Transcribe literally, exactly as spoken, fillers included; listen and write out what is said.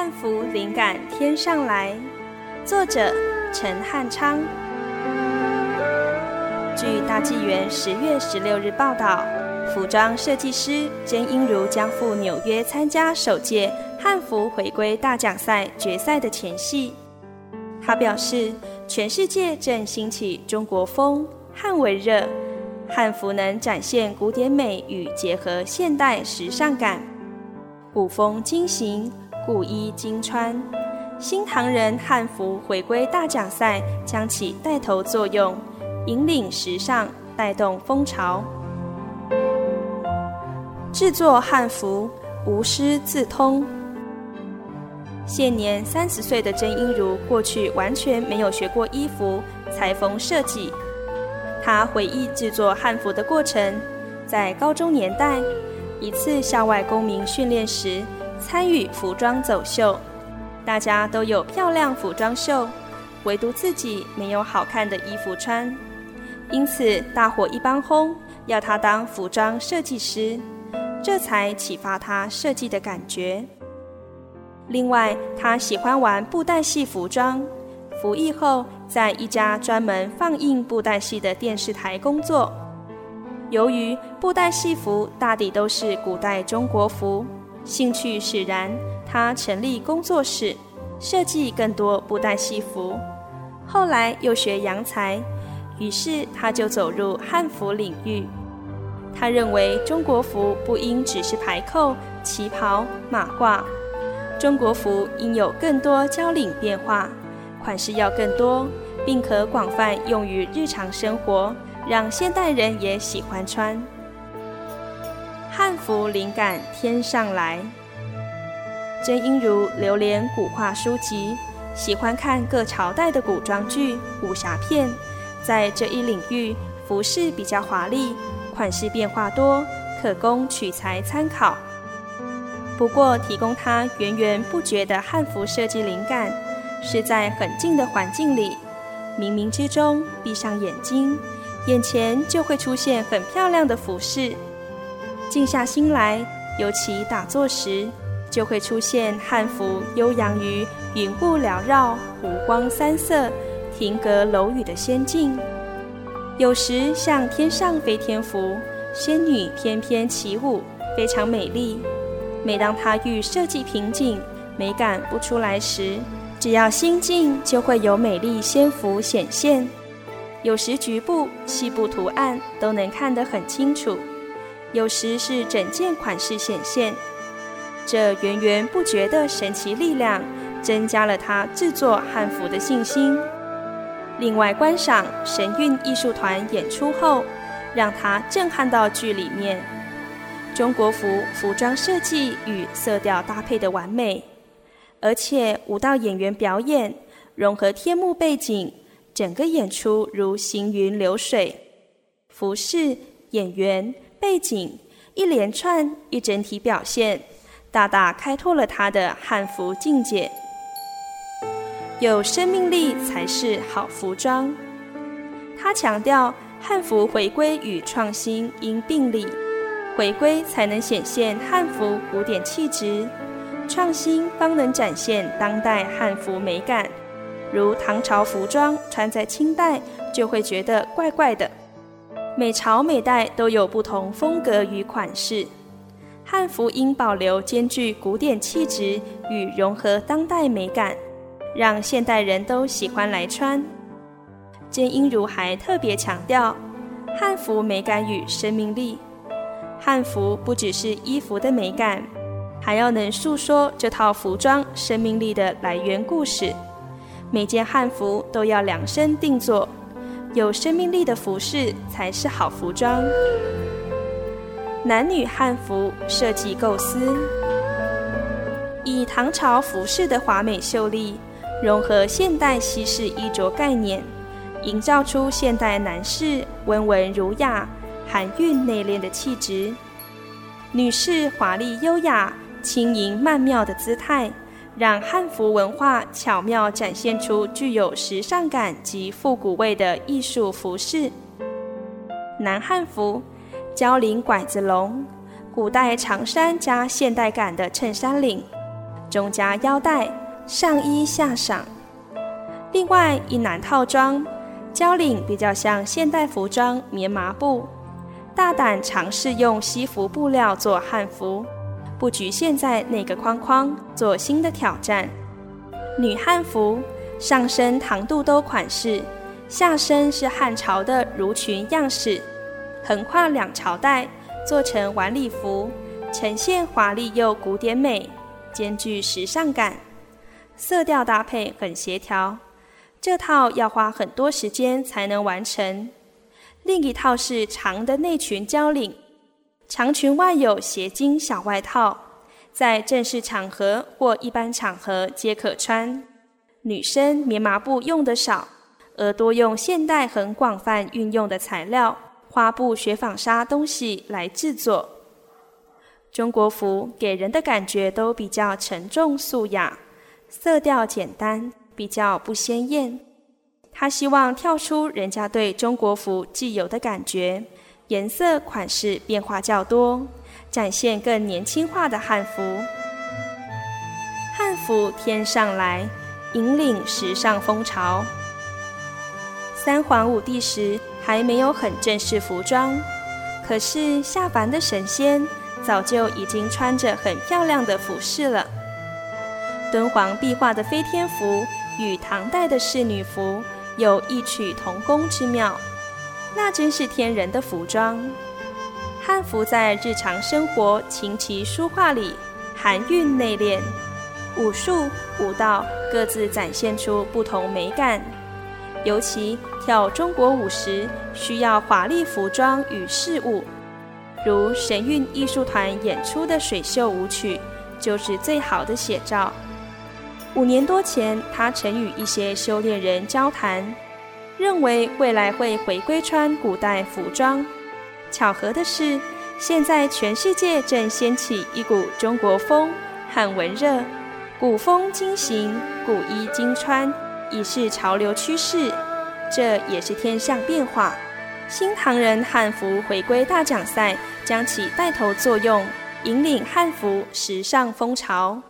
汉服灵感天上来，作者陈汉昌。据大纪元十月十六日报道，服装设计师甄英如将赴纽约参加首届汉服回归大奖赛决赛的前夕。他表示，全世界正兴起中国风、汉文热，汉服能展现古典美与结合现代时尚感，古风今行，古衣今穿。新唐人汉服回归大奖赛将起带头作用，引领时尚，带动风潮。制作汉服无师自通。现年三十岁的甄英如，过去完全没有学过衣服、裁缝设计。她回忆制作汉服的过程，在高中年代，一次校外公民训练时，参与服装走秀，大家都有漂亮服装秀，唯独自己没有好看的衣服穿，因此大伙一帮轰，要她当服装设计师，这才启发她设计的感觉。另外，她喜欢玩布袋戏服装，服役后在一家专门放映布袋戏的电视台工作。由于布袋戏服大抵都是古代中国服，兴趣使然，她成立工作室，设计更多布袋戏服。后来又学洋裁，于是她就走入汉服领域。她认为中国服不应只是排扣、旗袍、马褂，中国服应有更多交领变化，款式要更多，并可广泛用于日常生活，让现代人也喜欢穿。汉服灵感天上来。甄英如流连古画书籍，喜欢看各朝代的古装剧、武侠片，在这一领域，服饰比较华丽，款式变化多，可供取材参考。不过提供他源源不绝的汉服设计灵感，是在很静的环境里，冥冥之中闭上眼睛，眼前就会出现很漂亮的服饰。静下心来，尤其打坐时，就会出现汉服悠扬于云雾缭绕、湖光山色、亭阁楼宇的仙境。有时像天上飞天服，仙女翩翩起舞，非常美丽。每当她遇设计瓶颈，美感不出来时，只要心静，就会有美丽仙服显现。有时局部、细部图案都能看得很清楚，有时是整件款式显现。这源源不绝的神奇力量，增加了她制作汉服的信心。另外，观赏神韵艺术团演出后，让她震撼到剧里面。中国服服装设计与色调搭配的完美，而且舞蹈演员表演融合天幕背景，整个演出如行云流水。服饰、演员、背景一连串一整体表现，大大开拓了他的汉服境界。有生命力才是好服装。他强调汉服回归与创新应并立，回归才能显现汉服古典气质，创新方能展现当代汉服美感。如唐朝服装穿在清代就会觉得怪怪的，每朝每代都有不同风格与款式，汉服应保留兼具古典气质与融合当代美感，让现代人都喜欢来穿。甄英如还特别强调汉服美感与生命力，汉服不只是衣服的美感，还要能诉说这套服装生命力的来源故事。每件汉服都要量身定做，有生命力的服饰才是好服装。男女汉服设计构思，以唐朝服饰的华美秀丽，融合现代西式衣着概念，营造出现代男士温文儒雅、含韵内敛的气质，女士华丽优雅、轻盈曼妙的姿态，让汉服文化巧妙展现出具有时尚感及复古味的艺术服饰。男汉服交领拐子龙，古代长衫加现代感的衬衫领， 中加腰带，上衣下裳。另外一男套装，交领比较像现代服装棉麻布，大胆尝试用西服布料做汉服，不局限在那个框框，做新的挑战。女汉服上身唐肚兜款式，下身是汉朝的襦裙样式，横跨两朝代，做成晚礼服，呈现华丽又古典美，兼具时尚感，色调搭配很协调。这套要花很多时间才能完成。另一套是长的内裙交领，长裙外有斜襟小外套，在正式场合或一般场合皆可穿。女生棉麻布用得少，而多用现代很广泛运用的材料，花布、雪纺纱东西来制作。中国服给人的感觉都比较沉重素雅，色调简单，比较不鲜艳。他希望跳出人家对中国服既有的感觉，颜色款式变化较多，展现更年轻化的汉服。汉服添上来，引领时尚风潮。三皇五帝时还没有很正式服装，可是下凡的神仙早就已经穿着很漂亮的服饰了。敦煌壁画的飞天服与唐代的仕女服有异曲同工之妙，那真是天人的服装。汉服在日常生活琴棋书画里含韵内敛，武术舞蹈各自展现出不同美感。尤其跳中国舞时需要华丽服装与饰物，如神韵艺术团演出的水袖舞曲就是最好的写照。五年多前，他曾与一些修炼人交谈，认为未来会回归穿古代服装。巧合的是，现在全世界正掀起一股中国风汉文热，古风今行，古衣今穿，已是潮流趋势，这也是天象变化。新唐人汉服回归大奖赛将起带头作用，引领汉服时尚风潮。